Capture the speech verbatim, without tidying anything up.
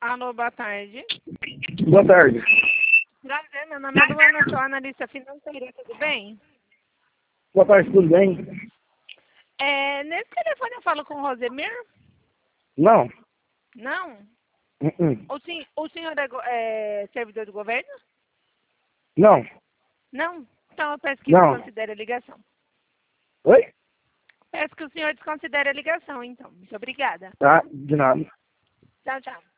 Alô, boa tarde. Boa tarde. Prazer, meu nome é Luana, sou analista financeira, tudo bem? Boa tarde, tudo bem? É, nesse telefone eu falo com o Rosemir? Não. Não? Uh -uh. O, sen o senhor é, go é servidor do governo? Não. Não? Então eu peço que Não. desconsidere a ligação. Oi? Peço que o senhor desconsidere a ligação, então. Muito obrigada. Tá, de nada. Tchau, tchau.